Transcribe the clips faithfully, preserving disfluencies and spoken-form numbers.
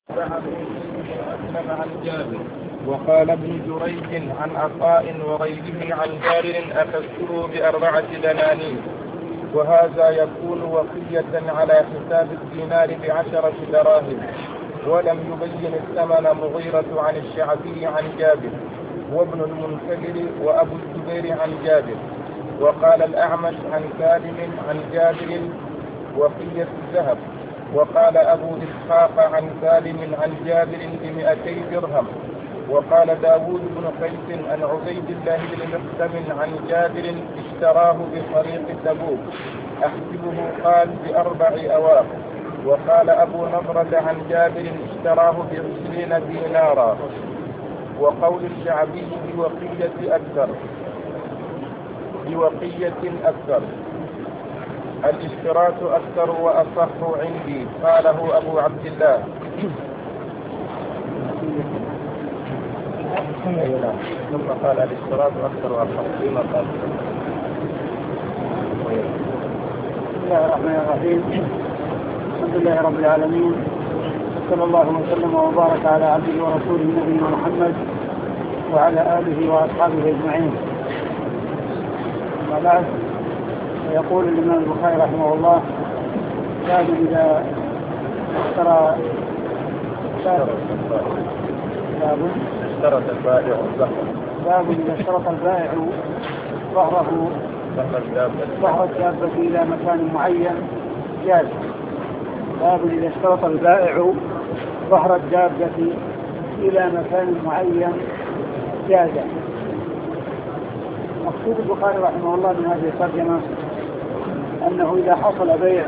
وأسلم عن جابر. وقال ابن جريج عن عطاء وغيره عن جابر أخذته بأربعة دنانير، وهذا يكون وصية على حساب الدينار بعشرة دراهم. ولم يبين الثمن مغيرة عن الشعبي عن جابر وابن المنكدر وأبو الزبير عن جابر. وقال الأعمش عن سالم عن جابر وصية الذهب. وقال أبو إسحاق عن سالم عن جابر بمئتي درهم. وقال داود بن قيس عن عبيد الله بن مقسم عن جابر اشتراه بطريق تبوك، أحسبه قال بأربع أواق. وقال أبو نضرة عن جابر اشتراه بعشرين دينارا. وقول الشعبي بوقية أكثر بوقية أكثر الاشتراك أكثر وأصح عندي، قاله أبو عبد الله. ثم قال الاشتراك أكثر وأصح فيما قال. بسم الله الرحمن الرحيم. الحمد لله رب العالمين، صلى الله وسلم وبارك على عبده ورسوله نبينا محمد وعلى آله وأصحابه أجمعين. أما بعد، يقول الإمام البخاري رحمه الله: باب إذا اشترى باب اشترط البائع الظهر باب إذا اشترط البائع ظهره ظهر الدابة إلى مكان معين جاز. باب إذا اشترط البائع ظهر الدابة إلى مكان معين جاز. مقصود البخاري رحمه الله من هذه الترجمة أنه إذا حصل بيع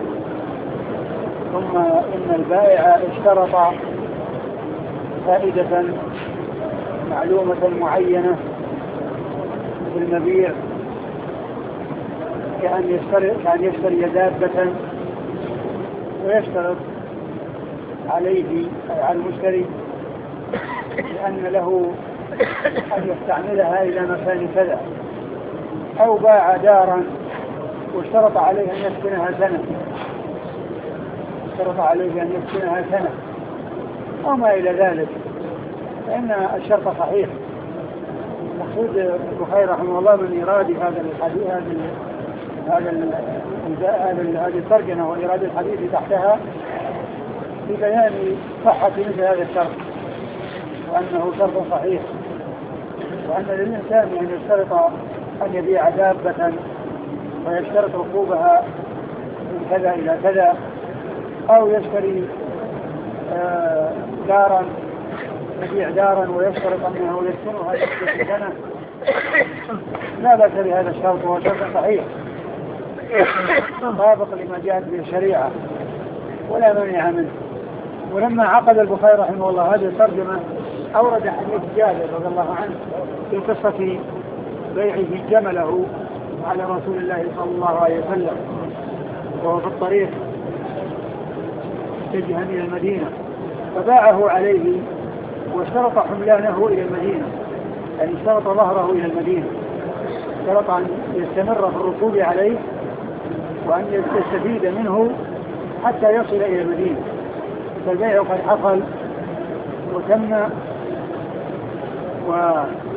ثم إن البائع اشترط فائدة معلومة معينة في المبيع، كأن يشتري, كأن يشتري دابة ويشترط عليه على المشتري لأن له أن يستعملها إلى مكان كذا، أو باع دارا واشترط عليه أن يسكنها سنة اشترط عليه أن يسكنها سنة أو ما إلى ذلك، فإن الشرط صحيح. مقصود البخاري رحمه الله من إرادة هذا الحديث هذا هذا هذه الترجمة وإرادة الحديث تحتها في بيان صحة مثل هذا الشرط، وأنه شرط صحيح، وأن للإنسان أن يشترط أن يبيع دابة ويشترط ركوبها من كذا إلى كذا، أو يشتري آه دارا يبيع دارا ويشترط أنه يسكنها لمدة سنة، لا بأس بهذا الشرط، وهو شرط صحيح طابق لما جاءت به الشريعة ولا مانع منه. ولما عقد البخاري رحمه الله هذه الترجمة أورد حديث جابر رضي الله عنه في قصة بيعه جمله على رسول الله صلى الله عليه وسلم وهو في الطريق متجها إلى المدينة، فباعه عليه واشترط حملانه إلى المدينة، يعني اشترط ظهره إلى المدينة، اشترط أن يستمر في الركوب عليه وأن يستفيد منه حتى يصل إلى المدينة. فالبيع قد حصل وتم، و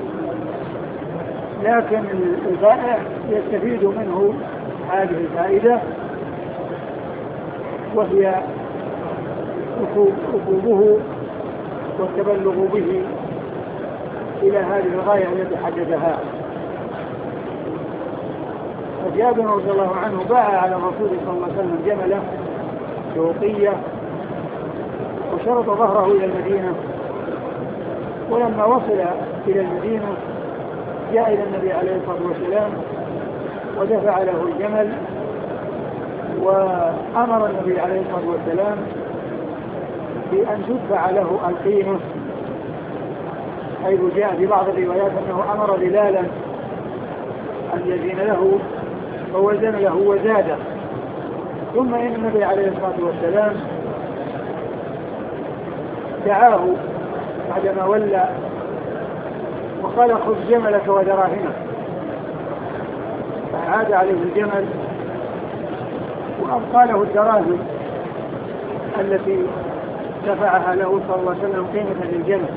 لكن البائع يستفيد منه هذه الفائدة، وهي ركوبه والتبلغ به إلى هذه الغاية التي حددها. فجابر رضي الله عنه باع على الرسول صلى الله عليه وسلم جمله بوقية وشرط ظهره إلى المدينة، ولما وصل إلى المدينة جاء إلى النبي عليه الصلاة والسلام ودفع له الجمل، وأمر النبي عليه الصلاة والسلام بأن تدفع له القيمة، حيث جاء في بعض الروايات أنه أمر بلالا أن يزين له فوزن له وزاده. ثم إن النبي عليه الصلاة والسلام دعاه بعدما ولى وقال: خذ جملك ودراهمك. فعاد عليه الجمل وأبقى له الدراهم التي دفعها له صلى الله عليه وسلم قيمة للجنة.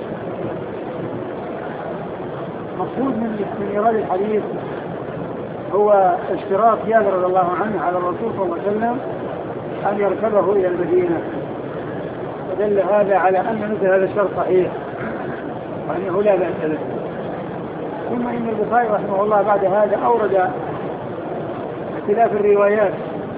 مقصود من إيراد الحديث هو اشتراط جابر رضي الله عنه على الرسول صلى الله عليه وسلم أن يركبه إلى المدينة، ودل هذا على أن مثل هذا الشرط صحيح وأنه لا بأس به. ثم إن البخاري رحمه الله بعد هذا أورد اختلاف الروايات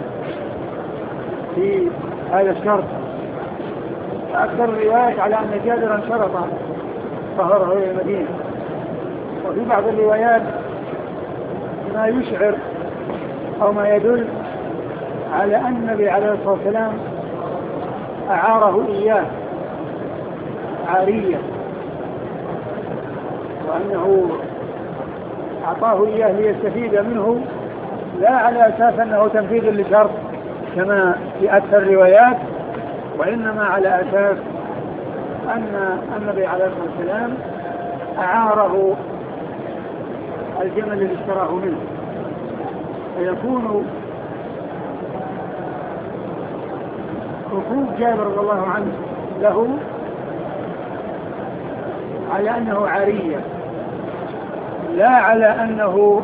في هذا الشرط، أكثر الروايات على أن جابرا شرط ظهره إلى المدينة، وفي بعض الروايات ما يشعر أو ما يدل على أن النبي عليه الصلاة والسلام أعاره إياه عارية، وأنه أعطاه إياه ليستفيد منه لا على أساس أنه تنفيذ لشرط كما في أكثر الروايات، وإنما على أساس أن النبي عليه الصلاة والسلام أعاره الجمل الذي اشتراه منه، فيكون ركوب جابر رضي الله عنه له على أنه عارية، لا على أنه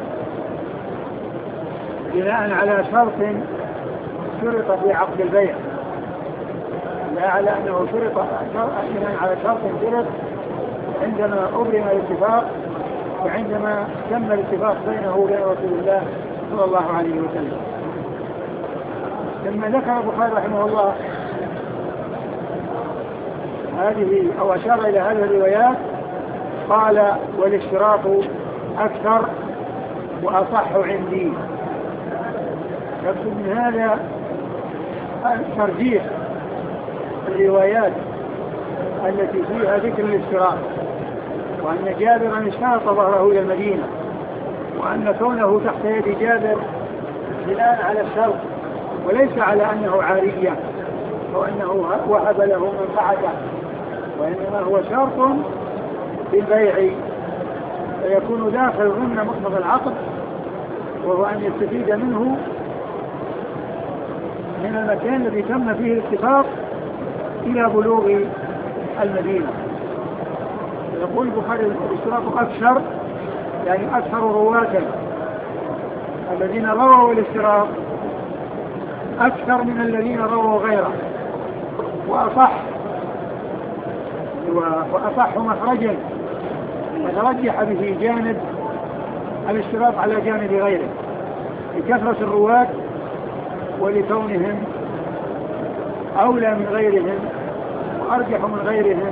بناء على شرط شرط في عقد البيع، لا على أنه شرط بناء على شرط شرط عندما أبرم الاتفاق وعندما تم الاتفاق بينه وبين رسول الله صلى الله عليه وسلم. لما ذكر البخاري رحمه الله هذه أو أشار إلى هذه الروايات قال والاشتراط أكثر وأصح عندي. يقصد من هذا ترجيح الروايات التي فيها ذكر الاشتراط، وأن جابرا اشترط ظهره إلى المدينة، وأن كونه تحت يد جابر بناء على الشرط وليس على أنه عارية أو أنه وهب له منفعته، وإنما هو شرط في البيع فيكون داخل ضمن مقتضى العقد، وهو أن يستفيد منه من المكان الذي تم فيه الاتفاق إلى بلوغ المدينة. يقول البخاري الاشتراط أكثر يعني أكثر رواة الذين رووا الاشتراط أكثر من الذين رووا غيره، وأصح وأصح مخرجا يترجح به جانب الاشتراط على جانب غيره لكثرة الرواة ولكونهم أولى من غيرهم وأرجح من غيرهم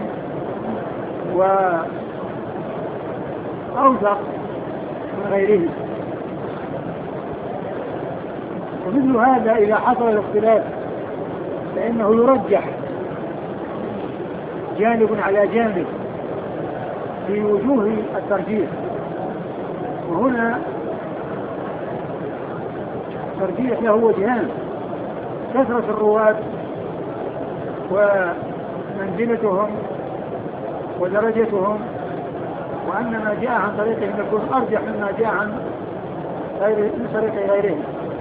وأوثق من غيرهم. ومثل هذا إذا حصل الاختلاف فإنه يرجح جانب على جانب في وجوه الترجيح، وهنا ترجيح له وجهان: كثرة الرواة ومنزلتهم ودرجتهم، وأن ما جاء عن طريقهم يكون أرجح مما جاء عن غير من طريق غيرهم.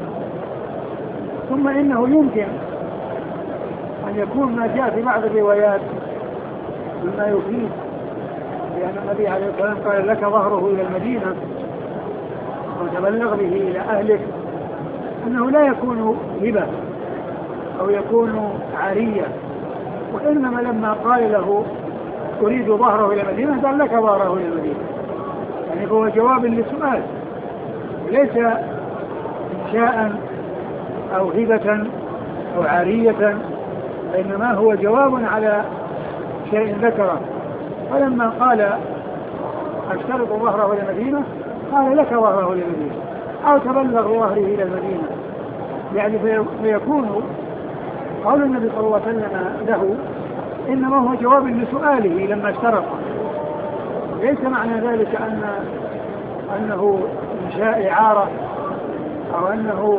ثم إنه يمكن أن يكون ما جاء في بعض الروايات مما يفيد، لأن النبي عليه الصلاة والسلام قال لك ظهره إلى المدينة وتبلغ به إلى أهلك، أنه لا يكون هبة أو يكون عارية، وإنما لما قال له أريد ظهره إلى المدينة قال لك ظهره إلى المدينة، يعني هو جواب للسؤال وليس إنشاء أو هبة أو عارية، إنما هو جواب على شيء ذكره. فلما قال أشترط ظهره إلى المدينة قال لك ظهره إلى المدينة أو تبلغ ظهره إلى المدينة، يعني فيكون قول النبي صلى الله عليه وسلم له إنما هو جواب لسؤاله لما اشترط، ليس معنى ذلك أن أنه إنشاء إعارة أو أنه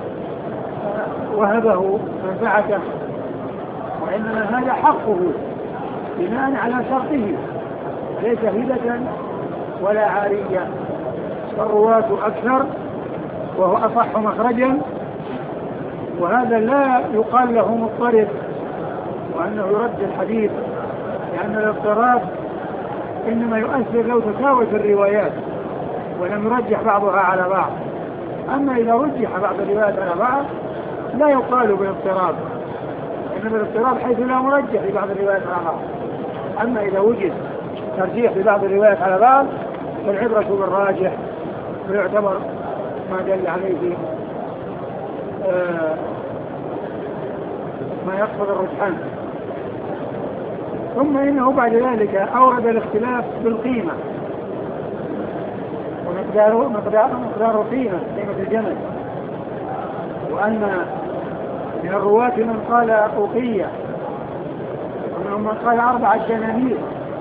وهبه منفعته، وإنما هذا حقه بناء على شرطه، ليس هبة ولا عارية. فالرواة أكثر وهو أصح مخرجا، وهذا لا يقال له مضطرب وأنه يرد الحديث، لأن الاضطراب إنما يؤثر لو تساوت الروايات ولم يرجح بعضها على بعض. أما إذا رجح بعض الروايات على بعض لا يقال بالاضطراب، إنما الاضطراب حيث لا مرجح لبعض الروايات على بعض. أما إذا وجد ترجيح لبعض الروايات على بعض فالعبرة بالراجح ويعتبر ما دل عليه آه ما يقصد الرجحان. ثم إنه بعد ذلك أورد الاختلاف بالقيمة ومقدار مقدار مقدار قيمة قيمة الجمل، وأن من الرواة من قال أوقية ومنهم من قال أربعة دنانير.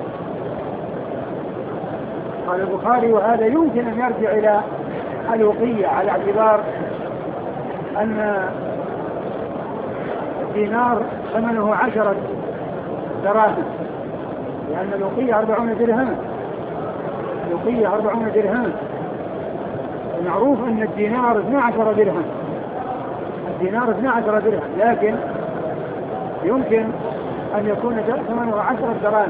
قال البخاري وهذا يمكن أن يرجع إلى الأوقية على اعتبار أن الدينار ثمنه عشرة دراهم، لأن الأوقية أربعون درهما، الأوقية أربعون درهما. المعروف أن الدينار اثنا عشر درهم، الدينار اثنا عشر درهم، لكن يمكن أن يكون ثمنه عشرة دراهم،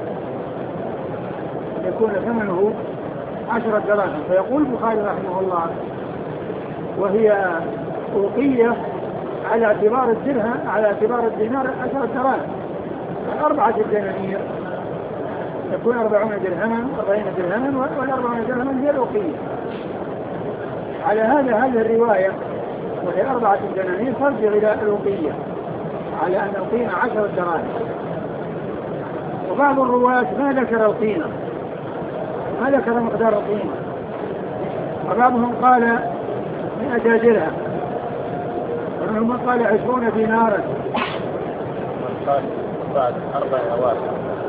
يكون ثمنه عشرة دراهم. فيقول البخاري رحمه الله وهي أوقية على اعتبار الدرهم، على اعتبار الدينار عشرة دراهم، أربعة دنانير يكون أربعون درهما، أربعين درهما، والأربعون درهما هي الأوقية. على هذا هذه الرواية وهي أربعة دنانير ترجع إلى الأوقية على أن القيمة عشرة دراهم. وبعض الرواة ما ذكر القيمة، ما ذكر مقدار القيمة، وبعضهم قال مئة درهم، ومنهم قال عشرون دينارا. قال بعد أربع أواخر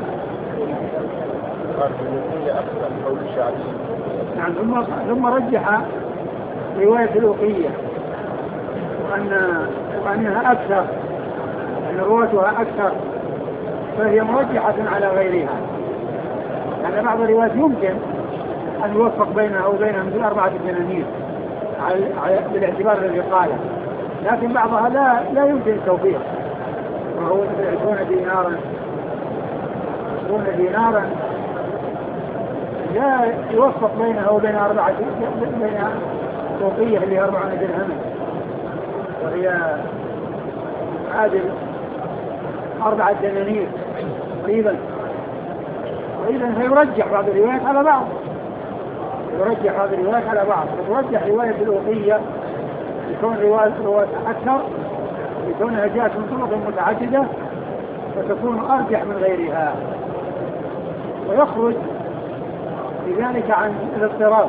قال بالوقية أكثر من قول الشعبي. نعم. ثم ثم رجح رواية الوقية وأن وأنها أكثر، أن رواتها أكثر، فهي مرجحة على غيرها. لأن بعض الروايات يمكن أن يوفق بينها وبينها بأربعة دنانير بالاعتبار الذي قاله، لكن بعضها لا لا يمكن التوفيق، وهو مثل عشرون دينارا، عشرون دينارا لا يوفق بينها وبين أربعة بينها توقية اللي هي أربعون درهما، وهي عادل أربعة دنانير تقريبا. وإذا فيرجح بعض الروايات على بعض، يرجح بعض الروايات على بعض، فترجح رواية الأوقية يكون رواية رواية أكثر، يكونها جاءت من طرق متعددة فتكون أرجح من غيرها، ويخرج لذلك عن الاضطراب،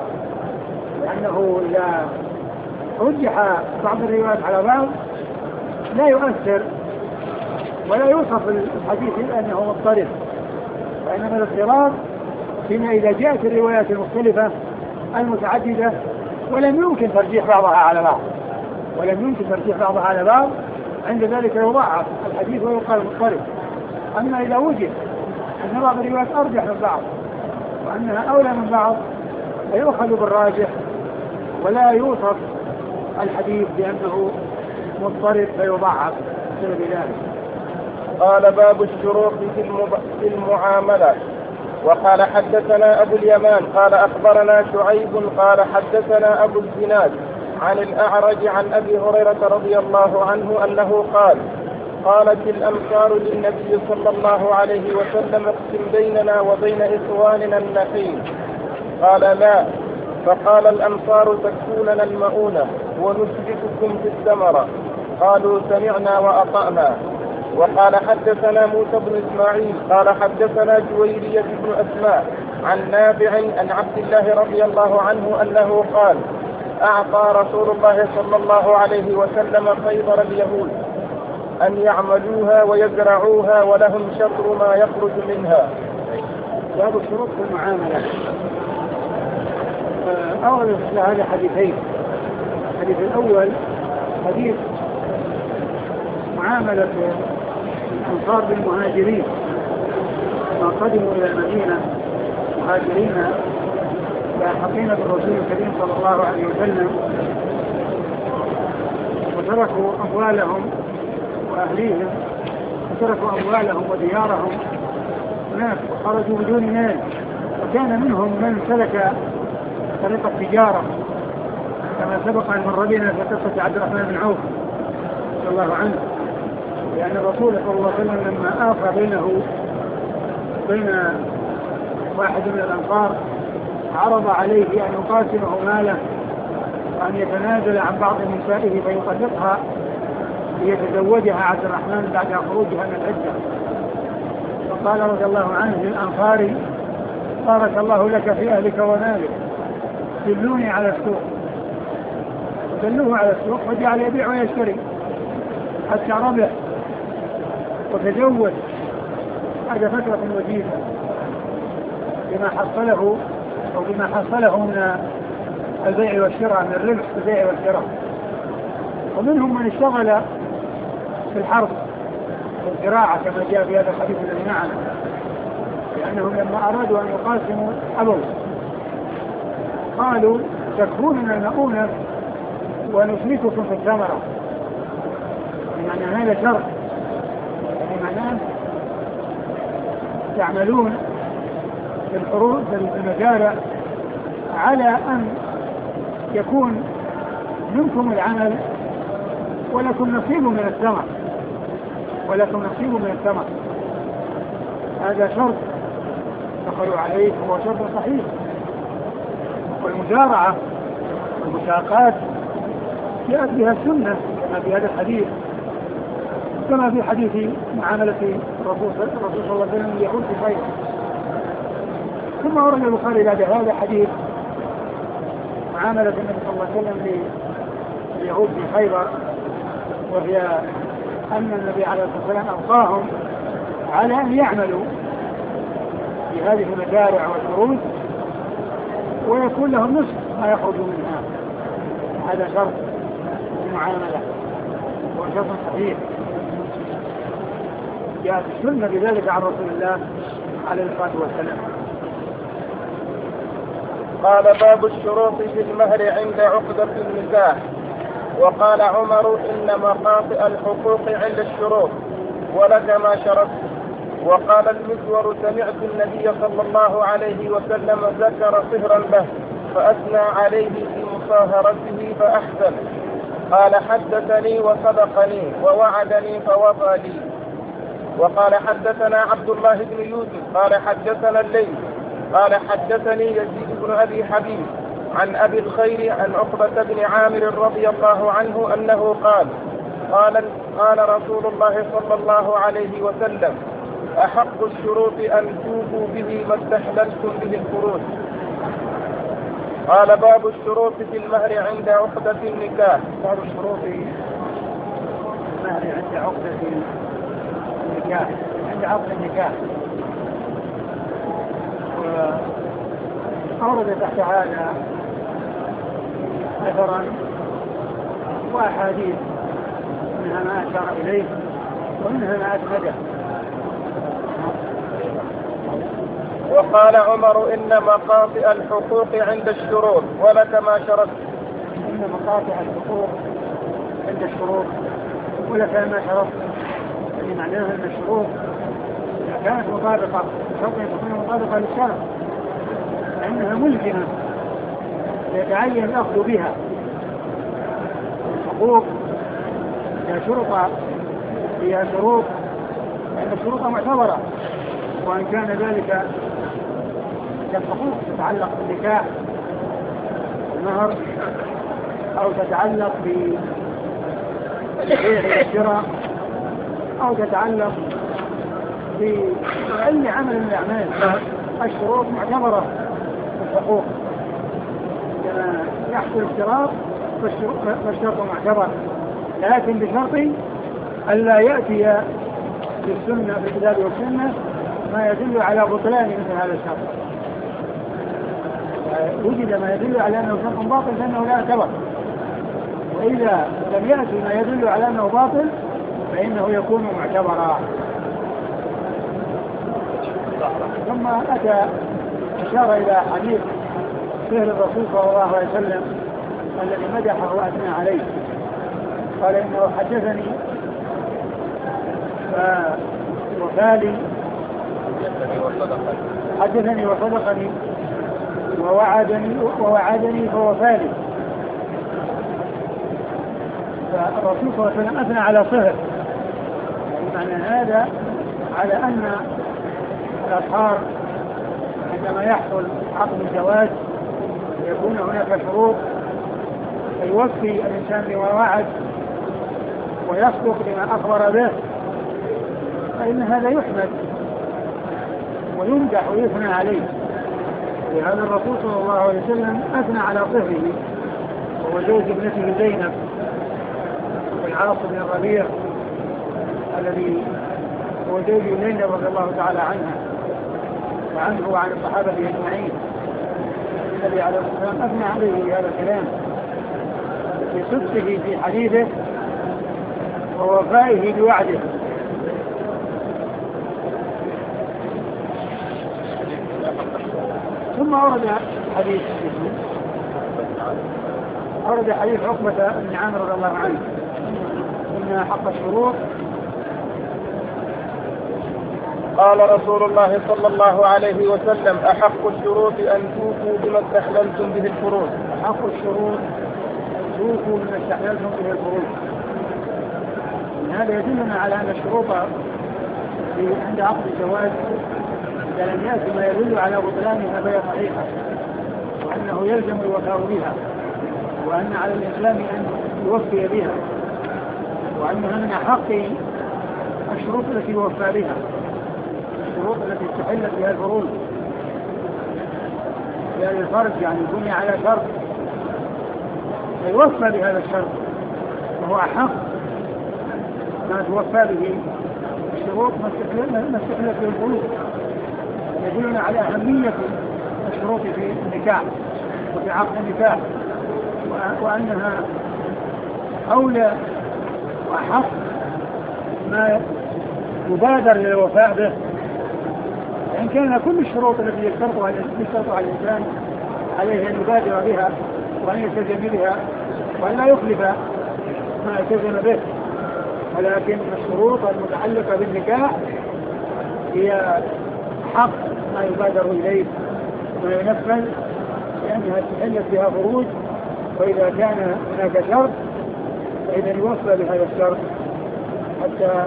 لأنه إذا رجح بعض الروايات على بعض لا يؤثر ولا يوصف الحديث لأنه مضطرب، وإنما الاضطراب فيما إذا جاءت الروايات المختلفة المتعددة ولم يمكن ترجيح بعضها على بعض ولم يمكن ترجيح بعضها على بعض عند ذلك يضاعف الحديث ويقال مضطرب. أما إذا وجد أن بعض الروايات أرجح من بعض وأنها أولى من بعض فيؤخذ بالراجح ولا يوصف الحديث بأنه مضطرب فيضاعف بسبب ذلك. قال باب الشروط في المعاملة. وقال حدثنا أبو اليمان قال أخبرنا شعيب قال حدثنا أبو الزناد عن الأعرج عن أبي هريرة رضي الله عنه أنه قال قالت الأمصار للنبي صلى الله عليه وسلم اقسم بيننا وبين إخواننا النخيل، قال لا، فقال الأمصار تكفوننا المؤونة ونشرككم في الثمرة، قالوا سمعنا وأطعنا. وقال حدثنا موسى بن إسماعيل قال حدثنا جويرية بن أسماء عن نافع عن عبد الله رضي الله عنه أنه قال أعطى رسول الله صلى الله عليه وسلم خيبر اليهود أن يعملوها ويزرعوها ولهم شطر ما يخرج منها. باب الشروط في المعاملة. أول هذا حديثين. الحديث الأول حديث معاملة الأنصار بالمهاجرين ما قدموا إلى المدينة مهاجرين لاحقين بالرسول الكريم صلى الله عليه وسلم وتركوا أموالهم وأهليهم وتركوا أموالهم وديارهم هناك وخرجوا بدون مال. وكان منهم من سلك طريق التجارة كما سبق أن مر بنا في قصة عبد الرحمن بن عوف رضي الله عنه، لأن الرسول صلى الله عليه وسلم لما آخى بينه بين واحد من الأنصار عرض عليه أن يقاسمه ماله وأن يتنازل عن بعض نسائه فيطلقها ليتزوجها عبد الرحمن بعد خروجها من العدة. فقال رضي الله عنه للأنصاري: بارك الله لك في أهلك ومالك، دلوني على السوق. دلوه على السوق فجعل يبيع ويشتري حتى ربح وتزوج بعد فترة وجيزة بما حصله أو بما حصله من البيع والشراء، من الربح في البيع والشراء. ومنهم من اشتغل في الحرث والزراعة كما جاء في هذا الحديث الذي معنا، لأنهم لما أرادوا أن يقاسموا أبوا قالوا: تكفوننا نؤونة ونشرككم في الثمرة. يعني هذا شرط، يعني معناه تعملون في الحروث في المزارع على أن يكون منكم العمل ولكم نصيب من الثمر ولكم نصيب من الثمر. هذا شرط دخلوا عليه وهو شرط صحيح. والمزارعة والمساقات جاءت بها السنة كما في هذا الحديث، كما في حديث معاملة الرسول صلى الله عليه وسلم اليهود في خيبر. ثم ورد البخاري بعد هذا حديث معاملة النبي صلى الله عليه وسلم لليهود في خيبر، وهي أن النبي عليه الصلاة والسلام أوصاهم على أن يعملوا في هذه المزارع والحروث ويكون لهم نصف ما يخرج منها. هذا شرط المعاملة وشرط صحيح جاءت السنة بذلك عن رسول الله عليه الصلاة والسلام. قال: باب الشروط في المهر عند عقدة النكاح. وقال عمر: إن مقاطع الحقوق عند الشروط ولك ما شرطت. وقال المسور: سمعت النبي صلى الله عليه وسلم ذكر صهرا له فأثنى عليه في مصاهرته فأحسن. قال: حدثني وصدقني ووعدني فوفى لي. وقال: حدثنا عبد الله بن يوسف قال: حدثنا الليث قال: حدثني يزيد بن أبي حبيب عن أبي الخير عن عقبة بن عامر رضي الله عنه أنه قال: قال قال رسول الله صلى الله عليه وسلم: أحق الشروط أن توفوا به ما استحللتم به الفروج. قال: باب الشروط في المهر عند عقدة النكاح. باب الشروط في المهر عند عقدة النكاح عند عقد النكاح. أورد تحت هذا أثرا وأحاديث، منها ما أشار إليه ومنها ما أسنده. وقال عمر: إن مقاطع الحقوق عند الشروط ولك ما شرطت. إن مقاطع الحقوق عند الشروط ولك ما شرطت، يعني معناها أن الشروط إذا كانت مطابقة شرط تكون مطابقة للشرط فإنها ملزمة يتعين الأخذ بها. الحقوق إذا شرط فيها شروط فإن الشروط معتبرة، وإن كان ذلك كالحقوق تتعلق بالنكاح والمهر أو تتعلق بالبيع والشراء أو تتعلق بأي عمل من الأعمال. الشروط معتبرة في الحقوق، كما يحصل اشتراط فالشرط معتبر، لكن بشرط ألا يأتي في السنة في الكتاب والسنة ما يدل على بطلان مثل هذا الشرط. وجد ما يدل على أنه شرط باطل فإنه لا يعتبر، وإذا لم يأتي ما يدل على أنه باطل فإنه يكون معتبرا. ثم أتى إشارة إلى حديث سهل الرسول صلى الله عليه وسلم الذي مدحه وأثنى عليه. قال: إنه حدثني وفالي حدثني وصدقني ووعدني ووعدني فوفالي. فالرسول صلى الله عليه وسلم أثنى على صهر، معنى هذا على أن الأصهار عندما يحصل عقد الزواج يكون هناك شروط فيوفي الإنسان بما وعد ويصدق بما أخبر به، فإن هذا يحمد ويمدح ويثنى عليه. ولهذا الرسول صلى الله عليه وسلم أثنى على صهره وهو زوج ابنته زينب والعاص بن الربيع الذي هو زوج زينب رضي الله تعالى عنها وعنه وعن الصحابة أجمعين. النبي عليه الصلاة والسلام أثنى عليه بهذا الكلام في صدقه في حديثه ووفائه بوعده. ثم ورد حديث ورد حديث عقبة بن عامر رضي الله عنه إن حق الشروط. قال رسول الله صلى الله عليه وسلم أحق الشروط أن توفوا بما استحللتم به الفروج. أحق الشروط أن توفوا بما استحللتم به الفروج. هذا يدلنا على أن الشروط عند عقد الزواج إذا لم يأتي ما يدل على بطلانها فهي صحيحة، وأنه يلزم الوفاء بها، وأن على الإسلام أن يوفي بها، وأنها من أحق الشروط التي يوفى بها، الشروط التي استحلت بها الفروج. يعني الفرج يعني بني على شرط فيوفى بهذا الشرط، وهو أحق ما توفى به الشروط ما استحلت به الفروج. يدلنا على أهمية الشروط في النكاح وفي عقد النكاح، وأنها أولى وأحق ما يبادر للوفاء به، وإن كان كل الشروط التي يشترطها الإنسان عليه أن يبادر بها وأن يلتزم بها وأن لا يخلف ما التزم به، ولكن الشروط المتعلقة بالنكاح هي حق ما يبادر إليه ما ينفذ، لأنها تحلت بها فروج. وإذا كان هناك شرط فإذا يوفى بهذا الشرط حتى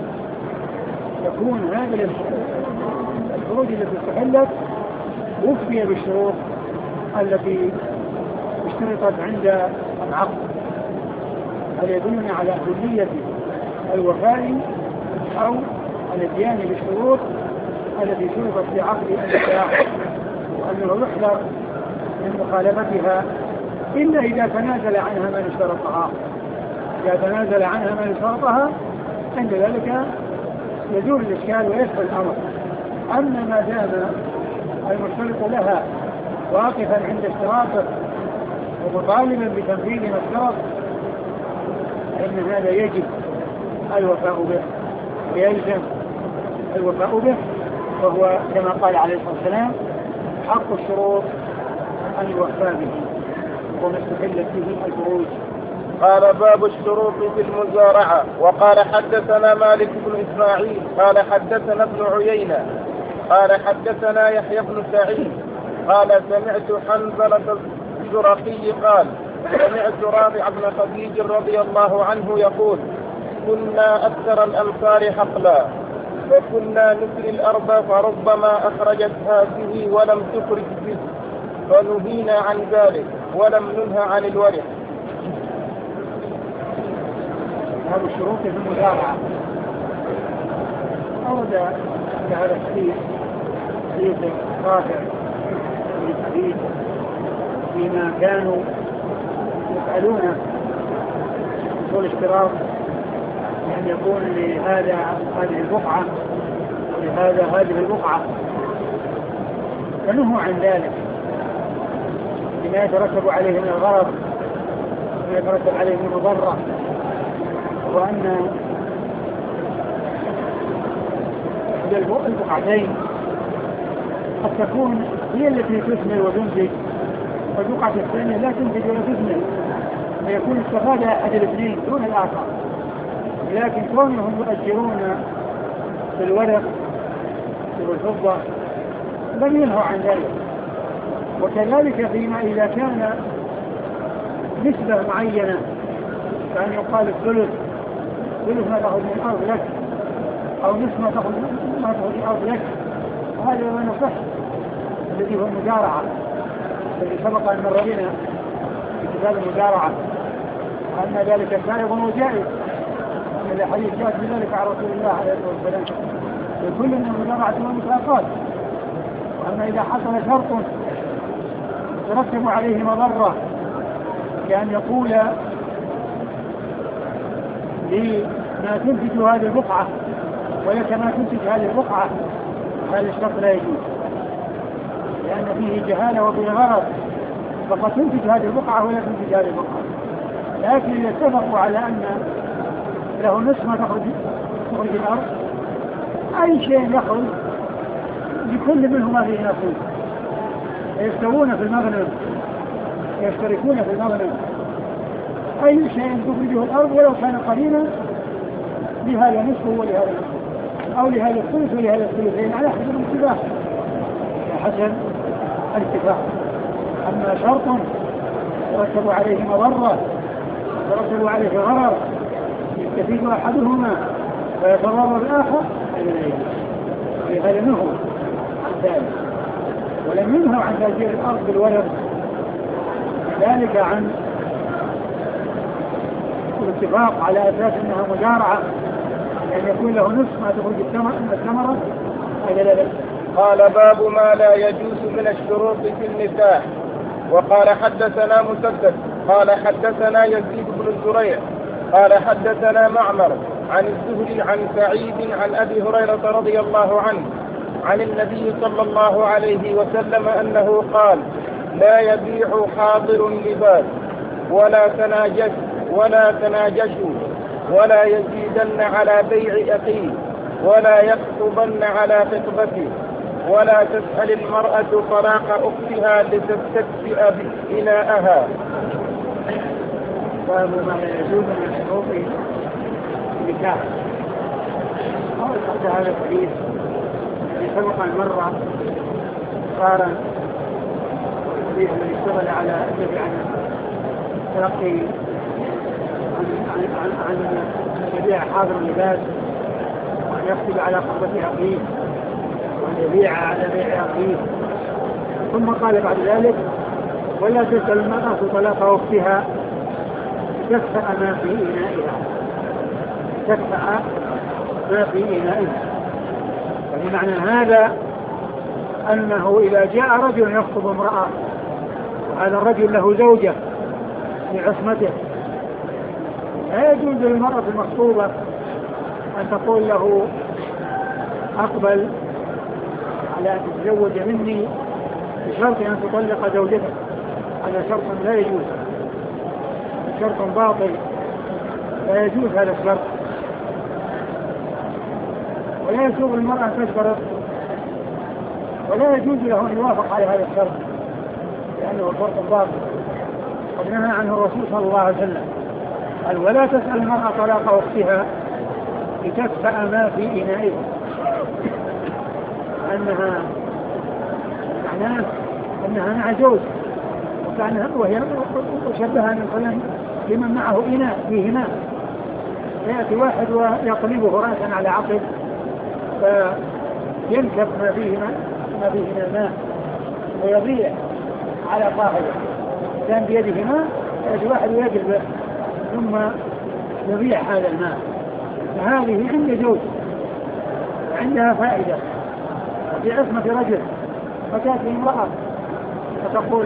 يكون هذه الفروج التي استحلت وفي بالشروط التي اشترطت عند العقد. هذا يدلنا على أهمية الوفاء أو الاتيان بالشروط التي شرطت في عقد النكاح، وأنه يحذر من مخالفتها إلا إذا تنازل عنها من اشترطها. إذا تنازل عنها من اشترطها عند ذلك يزول الإشكال ويسهل الأمر. أما ما دام المشترط لها واقفا عند اشتراطه ومطالبا بتنفيذ ما اشترط فإن هذا يجب الوفاء به ويلزم الوفاء به، وهو كما قال عليه الصلاة والسلام حق الشروط أن يوفى به وما استحلت به الفروج. قال باب الشروط في المزارعة. وقال حدثنا مالك بن إسماعيل قال حدثنا ابن عيينة قال حدثنا يحيى بن سعيد قال سمعت حنظلة الزرقي قال سمعت رافع بن خديج رضي الله عنه يقول كنا أكثر الأمصار حقلا وكنا نسري الأرض فربما أخرجت هذه ولم تخرج به فنهينا عن ذلك ولم ننهى عن الورع. هذا الشروط في المزارعة أورد هذا الحديث حديث رافع بن خديج فيما كانوا يفعلون حصول اشتراط أن يكون لهذا هذه البقعة ولهذا هذه البقعة، فنهوا عن ذلك لما يترتب عليه من الغرض وما يترتب عليه من مضرة، وأن البقعتين قد تكون هي التي تثمر وتنتج والبقعة الثانية لا تنتج ولا تثمر، فيكون استفاد أحد الاثنين دون الآخر. لكن كونهم يؤجرون بالورق والفضة لم ينهوا عن ذلك. وكذلك فيما إذا كان نسبة معينة كان يقال الثلث ثلث ما تأخذ من الأرض لك أو نصف ما تأخذ ما تأخذ من الأرض لك، هذا ما نصح الذي هو المجارعة الذي سبق أن مر بنا في كتاب المجارعة أن ذلك سائغ وجائز، أن الحديث جاءت بذلك على رسول الله عليه الصلاة والسلام لكل من المجارعة والمساقات. وأما إذا حصل شرط ترتب عليه مضرة كأن يقول لما تنتج هذه البقعة ولك ما تنتج هذه البقعة، هذا الشرط لا يجوز لأن فيه جهالة وفيه غرض، فقد تنتج هذه البقعة ولا تنتج هذه البقعة. لكن إذا اتفقوا على أن له نصف ما تخرج تخرج الأرض، أي شيء يخرج لكل منهما فيه نصيب، يستوون في المغنم يشتركون في المغنم، أي شيء تخرجه الأرض ولو كان قليلا لهذا نصفه ولهذا نصفه أو لهذا الثلث ولهذا الثلثين على حسب الاتفاق حسب الاتفاق. أما شرط يرتب عليه مضرة يرتب عليه غرر يستفيد أحدهما ويتضرر الآخر هذا نهو عن ذلك، ولم ينهوا عن تأجير الأرض بالولد، ذلك عن الاتفاق على أساس أنها مجارعة أن يكون له نصف ما تخرج الثمرة هذا لا بأس. قال باب ما لا يجوز من الشروط في النكاح. وقال حدثنا مسدد قال حدثنا يزيد بن الزريع قال حدثنا معمر عن الزهري عن سعيد عن أبي هريرة رضي الله عنه عن النبي صلى الله عليه وسلم أنه قال: لا يبيع حاضر لباد ولا تناجش ولا تناجشوا ولا يزيدن على بيع أخيه ولا يخطبن على خطبته ولا تسأل المرأة طلاق أختها لتستكفئ إناءها. باب ما لا يجوز من شروط النكاح. أول حتى هذا الحديث سبق المرة صار الحديث الذي اشتغل على النبي عن تلقي عن عن عن يبيع حاضر اللباس وأن يكتب على خطبة أخيه وأن يبيع على بيع أخيه، ثم قال بعد ذلك: ولا تسأل المرأة طلاق أختها تكفأ ما في إنائها تكفأ ما في إنائها. فمعنى هذا أنه إذا جاء رجل يخطب امرأة وهذا الرجل له زوجة في عصمته، لا يجوز للمرأة المخطوبة أن تقول له: أقبل على أن تتزوج مني بشرط أن تطلق زوجتك. هذا شرط لا يجوز، شرط باطل، لا يجوز هذا الشرط. ولا يسوغ المرأة أن تشترط، ولا يجوز له أن يوافق على هذا الشرط لأنه شرط باطل قد نهى عنه الرسول صلى الله عليه وسلم. قال: ولا تسأل المرأة طلاق أختها لتكفأ ما في إنائها، أنها معناه أنها مع زوج وكانها وهي وشبهها من قلم لمن معه إناء فيه ماء، فيأتي واحد ويقلبه رأسا على عقب فينكب ما فيه ماء ما فيه من الماء ويضيع على صاحبه، كان بيده ماء يأتي واحد ويقلبه ثم يضيع هذا الماء. فهذه عند زوج عندها فائدة في عصمة رجل، فتأتي امرأة فتقول: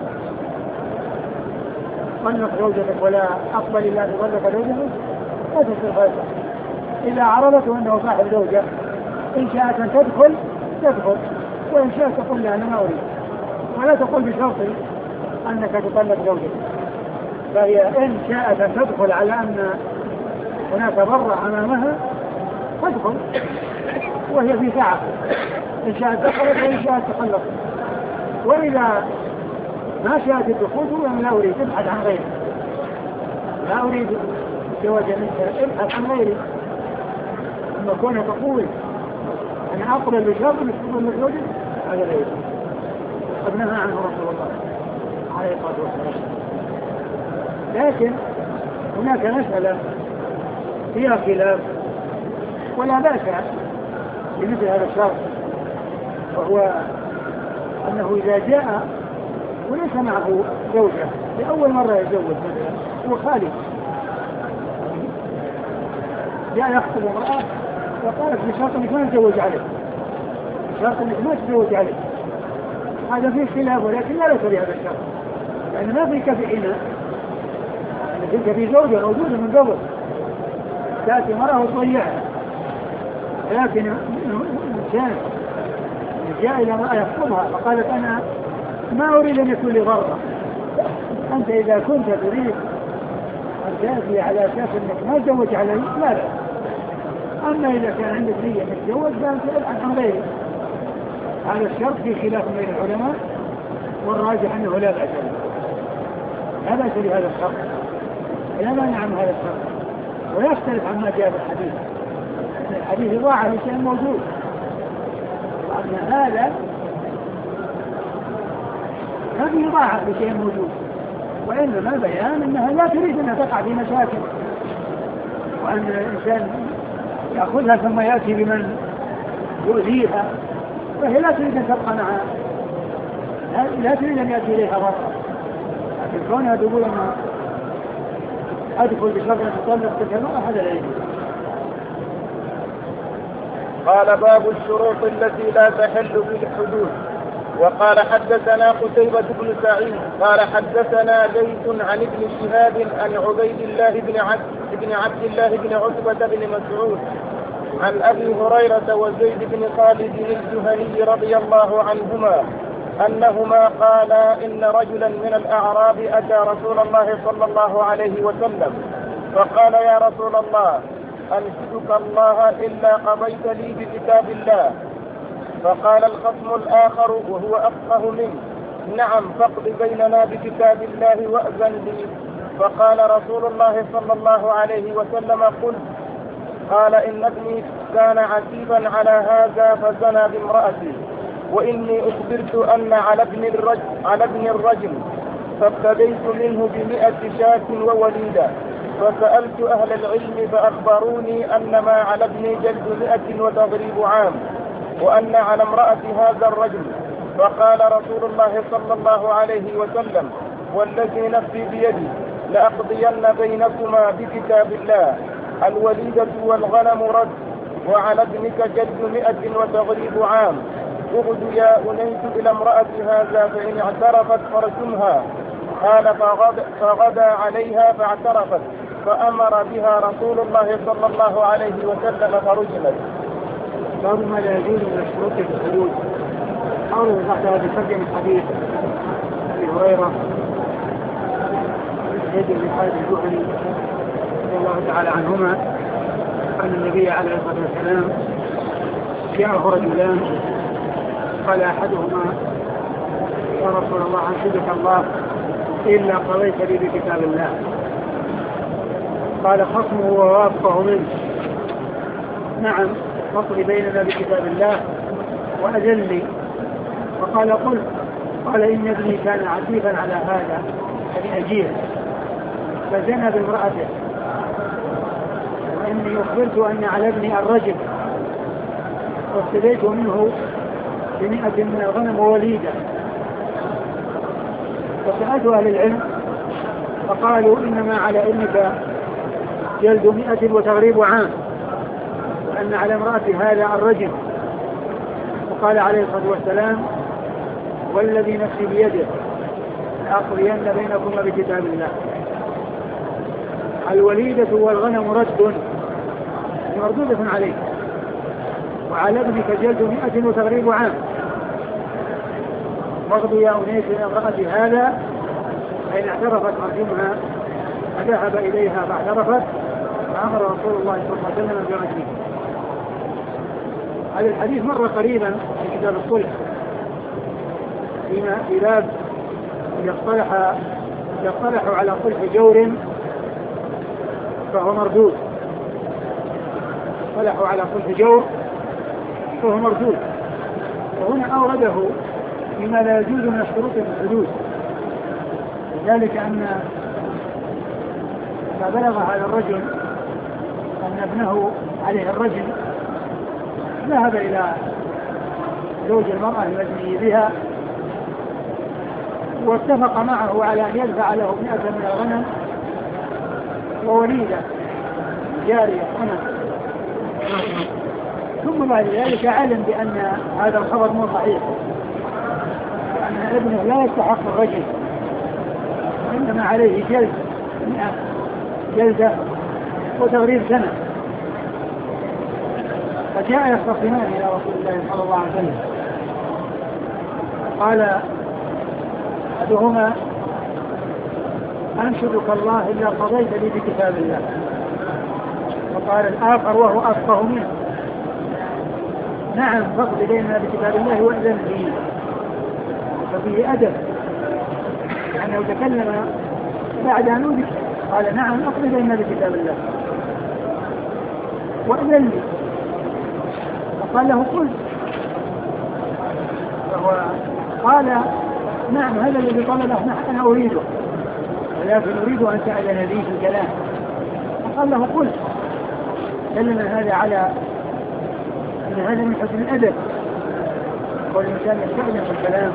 طلق زوجتك ولا أقبل إلا تطلق زوجتك، لا تصير فائدة. إذا عرضته أنه صاحب زوجة إن شاءت أن تدخل تدخل، وإن شاءت تقول لها: أنا ما أريد، ولا تقول بشرط أنك تطلق زوجتك. فهي إن شاءت أن تدخل على أن هناك برة أمامها تدخل وهي في ساعة، إن شاءت دخلت وإن شاءت تخلص. وإذا ما شاءت الدخول تقول: لا أريد، ابحث عن غيري، لا أريد زواجا منك، ابحث عن غيري. أما كونها تقول أنا أقبل بشرط مستقبل مفروض هذا لا يجوز، قد نهى عنه رسول الله عليه الصلاة والسلام. لكن هناك مسألة فيها خلاف ولا بأس بمثل هذا الشرط، وهو أنه إذا جاء وليس معه زوجة لأول مرة يتزوج مثلا هو خالي، جاء يخطب امرأة وقالت بشرط أنك ما تتزوج عليه، بشرط أنك ما تتزوج عليه، هذا فيه خلاف، ولكن لا يسري هذا الشرط، لأن ما فيك في حين فيك في زوجة موجودة من قبل تأتي مرأة وتضيعها. لكن الإنسان جاء إلى امرأة يخطبها فقالت أنا ما أريد أن يكون لي ضرة، أنت إذا كنت تريد أن تأتي على أساس أنك ما تزوج عليه لا لا، أما إذا كان عندك نية أنك تزوج فأنت ابحث عن غيره. هذا الشرط في خلاف بين العلماء، والراجح أنه لا بأس به، لا بأس بهذا الشرط، لا مانع من هذا الشرط، ويختلف عما جاء في الحديث. الحديث ضاع لشيء موجود، وأن هذا ما فيه ضاع لشيء موجود، وإنما بيان أنها لا تريد أن تقع في مشاكل، وأن الإنسان يأخذها ثم يأتي بمن يؤذيها، فهي لا تريد أن تبقى معها، لا تريد أن يأتي إليها ضرر. لكن كونها تقول أنا أدخل بشرط مطلق تكلمة هذا لا يجوز. قال باب الشروط التي لا تحل في الحدود. وقال حدثنا قتيبة بن سعيد قال حدثنا ليث عن ابن شهاب عن عبيد الله بن عبد بن عبد الله بن عتبة بن مسعود عن أبي هريرة وزيد بن خالد الجهني رضي الله عنهما أنهما قالا إن رجلا من الأعراب أتى رسول الله صلى الله عليه وسلم فقال يا رسول الله أنشدك الله إلا قضيت لي بكتاب الله. فقال الخصم الآخر وهو أفقه منه نعم فاقض بيننا بكتاب الله وأذن لي. فقال رسول الله صلى الله عليه وسلم قل. قال إن ابني كان عتيبا على هذا فزنى بامرأتي وإني أخبرت أن على ابن الرجل, على ابن الرجل فابتديت منه بمئة شاة ووليدة فسألت أهل العلم فأخبروني أن ما على ابني جلد مئة وتضريب عام وأن على امرأة هذا الرجل. فقال رسول الله صلى الله عليه وسلم والذي نفسي بيدي لأقضين بينكما بكتاب الله الوليدة والغنم رد وعلى ابنك جلد مئة وتغريب عام. اغد يا أنيس إلى امرأة هذا فإن اعترفت فرجمها. قال فغد فغدا عليها فاعترفت فأمر بها رسول الله صلى الله عليه وسلم فرجمت. باب ما لا يجوز من الشروط في الحدود. قوله تحتها بترجمة الحديث أبي هريرة زيد بن خالد الجهني رضي الله تعالى عنهما أن النبي عليه الصلاة والسلام جاءه رجلان قال أحدهما يا رسول الله أنشدك الله إلا قضيت لي بكتاب الله. قال خصمه ووافقه منه نعم فاقض بيننا بكتاب الله وأذن لي. فقال قل. قال إن ابني كان عتيبا على هذا يعني أجير فزنى بامرأته وإني أخبرت أن على ابني الرجل وافتديت منه بمئة من الغنم ووليدة. فسألت أهل العلم فقالوا إنما على ابنك جلد مئة وتغريب عام وأن على امرأة هذا الرجل. وقال عليه الصلاة والسلام والذي نفسي بيده لأقضين بينكم بكتاب الله الوليدة والغنم رد مردودة عليه وعلى ابنك جلد مئة وتغريب عام. واغض يا أنيس إلى امرأة هذا فإن اعترفت مرجمها فذهب إليها فاعترفت فأمر رسول الله صلى الله عليه وسلم برجمه. هذا الحديث مر قريبا في كتاب الصلح فيما في باب يصطلح يصطلحوا على صلح جور فهو مردود. صلحوا على صلح جور فهو مردود. وهنا أورده بما لا يجوز من الشروط والحدود، ذلك أن ما بلغ هذا الرجل أن ابنه عليه الرجل ذهب إلى زوج المرأة المدني بها واتفق معه على أن يدفع له مئة من الغنم ووليدة جارية غنم، ثم بعد ذلك علم بأن هذا الخبر مو صحيح، وأن ابنه لا يستحق الرجل، وإنما عليه جلد مئة جلدة وتغريب سنة. فجاء يختصمان إلى رسول الله صلى الله عليه وسلم، قال أحدهما أنشدك الله إلا قضيت لي بكتاب الله، وقال الآخر وهو أفقه منه نعم فقد بيننا بكتاب الله وإذن لي. ففيه أدب يعني لو تكلم بعد أن أودك قال نعم أقضي بيننا بكتاب الله وإذن لي، فقال له قل، فهو قال نعم هذا الذي طلبه أنا أريده ولكن أريد أن تأذن لي في الكلام. فقال له قل، دل هذا على أن هذا من حسن الأدب، والإنسان يستأذن في الكلام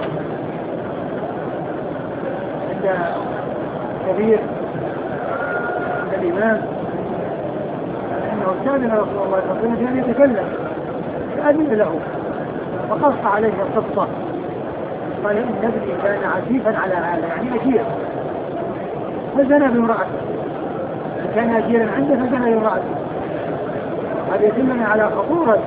عند كبير عند الإمام، لأنه استأذن رسول الله صلى الله عليه وسلم أن يتكلم فأذن له فقص عليه القصة، قال إن ابني كان عسيفا على هذا يعني أجير فزنى بامرأته، كان أجيرا عنده فزنى بامرأته. هذا يدلنا على خطورة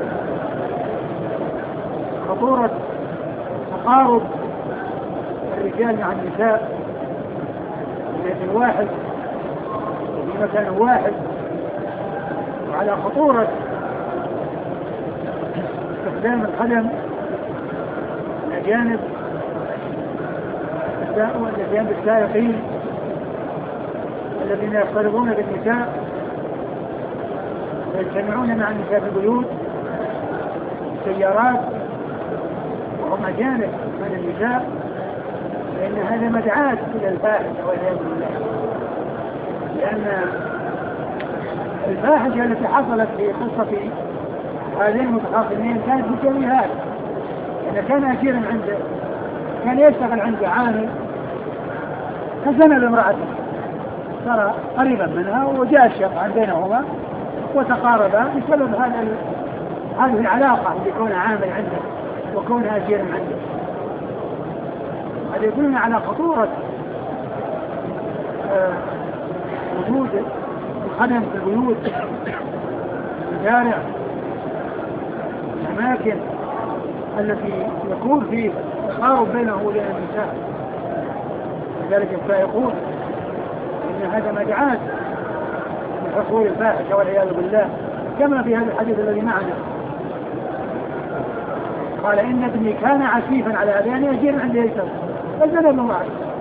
خطورة تقارب الرجال مع النساء في بيت واحد وفي مكان واحد، وعلى خطورة استخدام الخدم الأجانب الأجانب السائقين الذين يختلطون بالنساء ويجتمعون مع النساء في البيوت والسيارات وهم أجانب من النساء، لأن هذا مدعاة إلى الفاحشة والعياذ بالله. لأن الفاحشة التي حصلت في قصة هذين المتخاصمين كانت بسببها، لأن كان أجيرا عنده كان يشتغل عنده عامل فزنى بامرأته صار قريبا منها وجاء الشيطان بينهما وتقاربا بسبب هذا هذه العلاقة بكونه عامل عنده وكونها أجيرا عنده. هذا يدلنا على خطورة آه وجود الخدم في البيوت الشارع الأماكن التي يكون في تقارب بينه وبين النساء. لذلك السائقون إن هذا مدعاة لحصول الفاحشة والعياذ بالله، كما في هذا الحديث الذي معنا قال إن ابني كان عسيفا على أبي يعني أجير عند يسر فزنى بامرأته،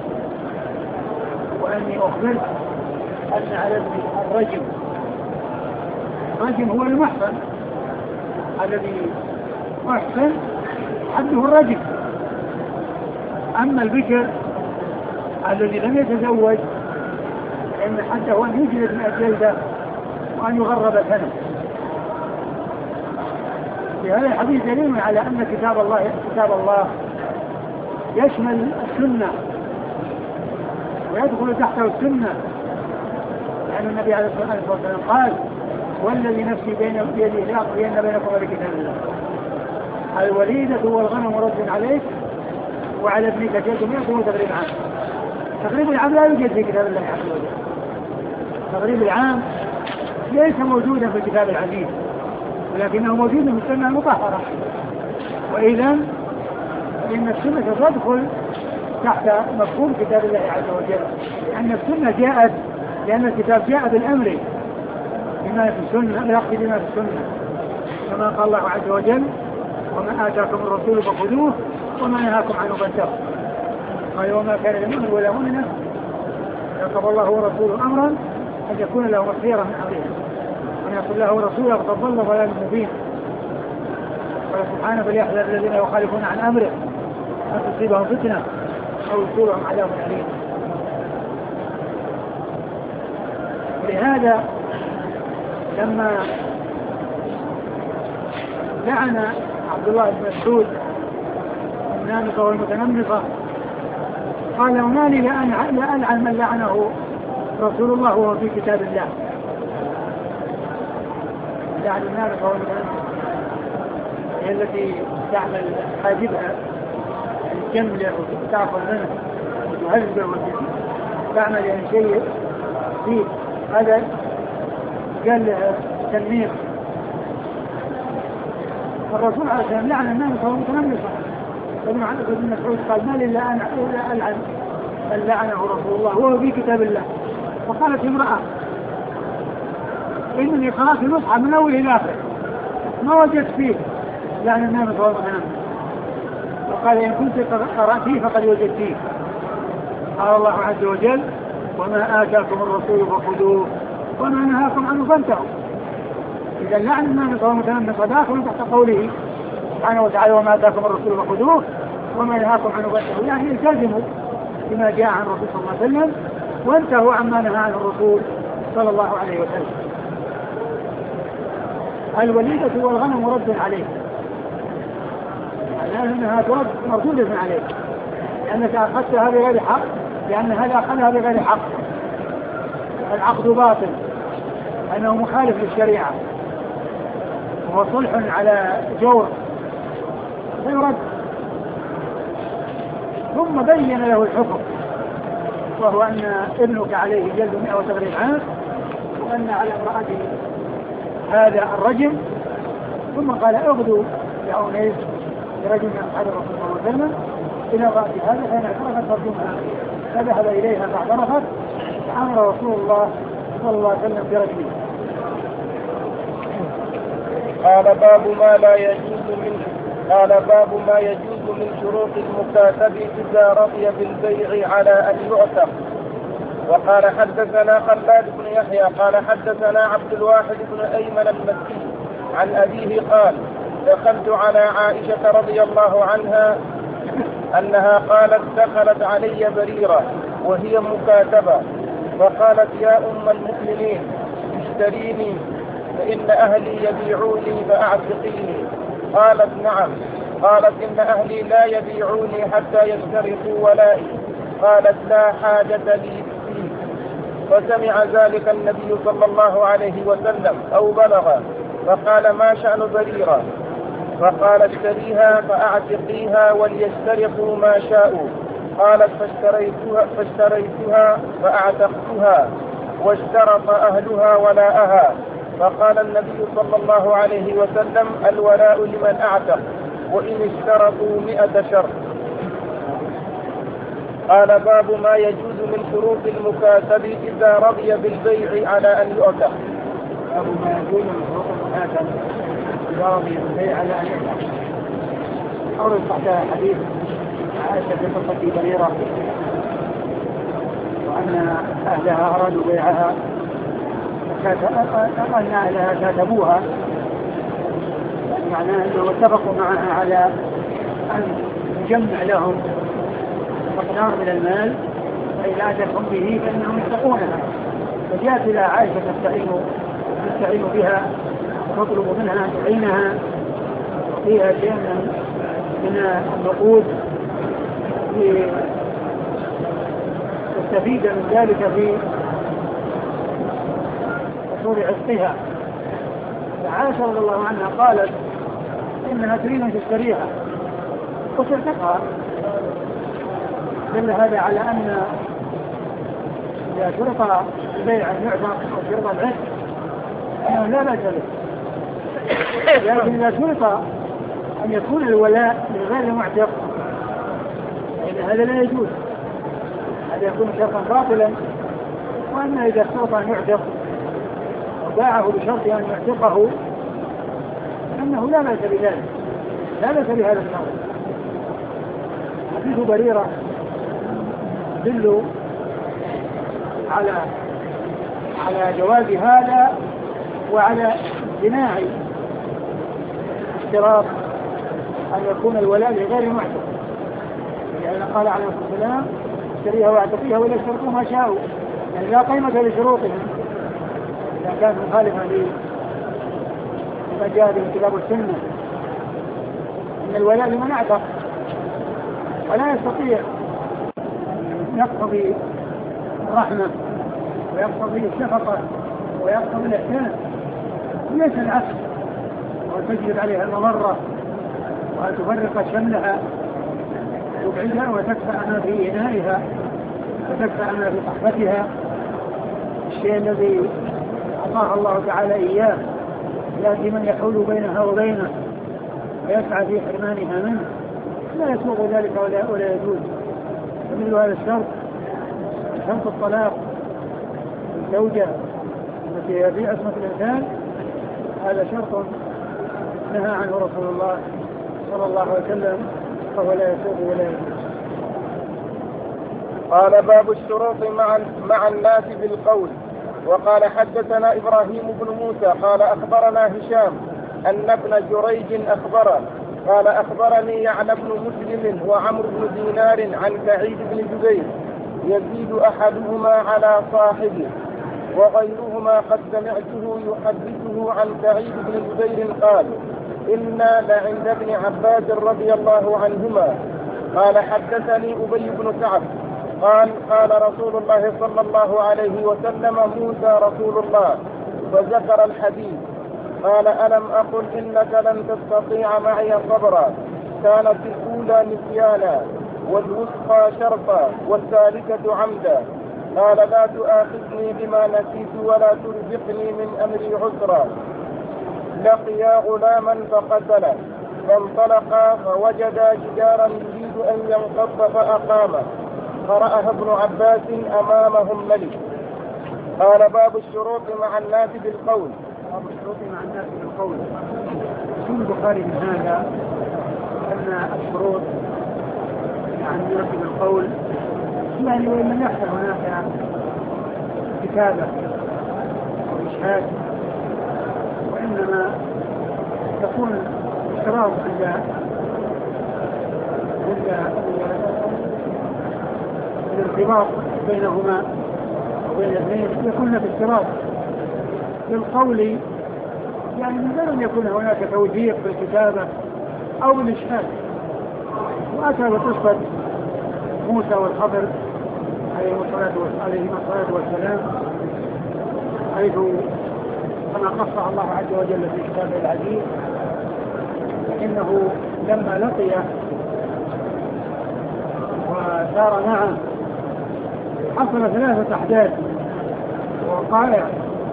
وأني أخبرت أن على ابني الرجم. الرجم هو المحصن الذي محصن حده الرجم، أما البكر الذي لم يتزوج فإن حده أن يجلد من الجلدة وأن يغرب سنة. في هذا الحديث دليل على أن كتاب الله كتاب الله يشمل السنة ويدخل تحته السنة، لأن النبي عليه الصلاة والسلام قال والذي نفسي بين يديه لأقضين بينكم بكتاب الله الوليدة والغنم رد عليك وعلى ابنك جلد مئة وتغريب عام. تغريب العام لا يوجد في كتاب الله عز وجل، تغريب العام ليس موجودا في الكتاب العزيز ولكنه موجود في السنة المطهرة، وإذا فإن السنة تدخل تحت مفهوم كتاب الله عز وجل، لأن السنة جاءت لأن الكتاب جاء بالأمر بما في السنة يقضي بما في السنة، كما قال الله عز وجل وما آتاكم الرسول فخذوه وما نهاكم عنه فانتهوا. قال وما كان لمؤمن ولا مؤمنة يقضي الله ورسوله أمرا أن يكون له خيرا من أمرهم وأن يقول الله ورسوله فقد ضل ضلالا مبينا. سبحانه فليحذر الذين يخالفون عن أمره أن تصيبهم فتنة أو يصيبهم عذاب أليم. لهذا لما لعن عبد الله بن مسعود النامقة والمتنمقة قال وما لي لا ألعن من لعنه رسول الله وهو في كتاب الله. لعن النامقة والمتنمقة هي التي تعمل حاجبها الجملة وتعفر منه وتهذبه تعمل يعني شيء فيه هذا قال له تنميق. الرسول عليه السلام لعن النامقة والمتنمقة. ابن مسعود قال ما لي لا ألعن من لعنه رسول الله وهو في كتاب الله. فقالت امرأة إنني قرأت المصحف من أول إلى آخر ما وجدت فيه لعن النامقة والمتنمقة. وقال إن كنت قرأتيه فقد وجدتيه. قال الله عز وجل وما آتاكم الرسول فخذوه وما نهاكم عنه فانتهوا. إذا لعن النامقة والمتنمقة داخل تحت قوله سبحانه وتعالى وما آتاكم الرسول فخذوه وما نهاكم عنه فانتهوا، يعني التزموا بما جاء عن الرسول صلى الله عليه وسلم وانتهوا عما نهى عنه الرسول صلى الله عليه وسلم. الوليدة والغنم رد عليه لأنها ترد مردودة عليه لأنك أخذتها بغير حق لأن هذا أخذها بغير حق. العقد باطل أنه مخالف للشريعة وهو صلح على جور فيرد. ثم بين له الحكم وهو أن ابنك عليه جلد مئة وتغريب عام وأن على امرأته هذا الرجم. ثم قال اغدوا يا أنيس برجل من أصحاب الرسول صلى الله عليه وسلم إلى رأس هذا فإن اعترفت فرجمها فذهب إليها فاعترفت فأمر رسول الله صلى الله عليه وسلم برجمه. قال باب ما لا يجوز من قال باب ما يجوز من شروط المكاتب إذا رضي بالبيع على أن يعتق. وقال حدثنا خلاد بن يحيى قال حدثنا عبد الواحد بن أيمن المكي عن أبيه قال دخلت على عائشة رضي الله عنها أنها قالت دخلت علي بريرة وهي مكاتبة فقالت يا أم المؤمنين اشتريني فإن أهلي يبيعوني فأعتقيني. قالت نعم. قالت إن أهلي لا يبيعوني حتى يشترطوا ولائي. قالت لا حاجة لي فيه. فسمع ذلك النبي صلى الله عليه وسلم أو بلغ فقال ما شأن بريرة؟ فقال اشتريها فأعتقيها وليشترطوا ما شاءوا. قالت فاشتريتها, فاشتريتها فأعتقتها واشترط أهلها ولاءها. فقال النبي صلى الله عليه وسلم الولاء لمن أعتق وإن اشترطوا مئة شرط. قال باب ما يجوز من شروط المكاتب إذا رضي بالبيع على أن يؤتق. باب ما يجوز من شروط المكاتب إذا رضي بالبيع على أن يؤتق. أورد تحت حديث عائشة في قصة بريرة وأن أهلها أرادوا بيعها أن أهلها كاتبوها معناه أنه اتفقوا معها على أن يجمع لهم مقدار من المال فإذا أتتهم به فإنهم يتقونها. فجاءت إلى عائشة تستعين تستعين بها تطلب منها تعينها فيها شيء من النقود تستفيد من ذلك في حصول عتقها. فعائشة رضي الله عنها قالت إنها تريد أن تشتريها وتعتقها. دل هذا على أن إذا شرط البيع أن يعتق أو شرط العتق أنه لا بأس به. لكن إذا شرط أن يكون الولاء لغير معتق فإن هذا لا يجوز. هذا يكون شرطا باطلا. وأما إذا شرط أن يعتق وباعه بشرط أن يعتقه أنه لا بأس بذلك، لا بأس بهذا الشرط. حديث بريرة يدل على على جواز هذا وعلى امتناع اشتراط أن يكون الولاء لغير معتق، لأن يعني قال عليه الصلاة والسلام اشتريها واعتقيها ولا يشترطوا ما شاءوا، يعني لا قيمة لشروطهم إذا كان مخالفا لما جاء به الكتاب والسنة، إن الولاء لمن اعتق ولا يستطيع يقتضي الرحمة ويقتضي الشفقة ويقتضي الإحسان، ليس العكس، وتجلب عليها المضرة وأن تفرق شملها وتبعدها وتدفع ما في إنائها وتدفع ما في صحبتها، الشيء الذي أعطاها الله تعالى إياه يأتي من يحول بينها وبينه ويسعى في حرمانها منه، لا يسوغ ذلك ولا, ولا يجوز. ومثل هذا الشرط شرط الطلاق الزوجة التي هي في عصمة الإنسان، هذا شرط نهى عنه رسول الله صلى الله عليه وسلم فهو لا يسوغ ولا يجوز. قال باب الشروط مع مع الناس بالقول. وقال حدثنا إبراهيم بن موسى قال أخبرنا هشام أن ابن جريج أخبره قال أخبرني يعلى بن مسلم وعمرو بن دينار عن سعيد بن جبير يزيد أحدهما على صاحبه وغيرهما قد سمعته يحدثه عن سعيد بن جبير قال إنا لعند ابن عباس رضي الله عنهما قال حدثني أبي بن كعب قال قال رسول الله صلى الله عليه وسلم موسى رسول الله فذكر الحديث قال ألم أقل إنك لن تستطيع معي صبرا كانت الأولى نسيانا والوسطى شرطا والثالثة عمدا قال لا تؤاخذني بما نسيت ولا ترزقني من أمري عسرا لقيا غلاما فقتله فانطلقا فوجدا جدارا يريد أن ينقض فأقامه قرأها ابن عباس أمامهم ملك. قال باب الشروط مع الناس بالقول. باب الشروط مع الناس بالقول. يقول البخاري من هذا أن الشروط مع الناس بالقول يعني وإن لم يحصل هناك كتابة أو إشهاد، وإنما تكون اشتراط عند الارتباط بينهما وبين الاثنين يكون في اشتراط بالقول، يعني من غير أن يكون هناك توثيق بالكتابة أو بالإشهاد. وأتى بقصة موسى والخضر عليهما الصلاة والسلام حيث كما قص الله عز وجل في كتابه العزيز إنه لما لقي وسار معه حصل ثلاثة أحداث ووقائع،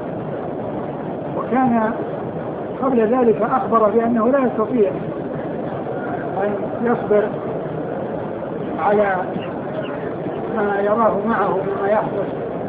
وكان قبل ذلك أخبر بأنه لا يستطيع أن يصبر على ما يراه معه مما يحدث،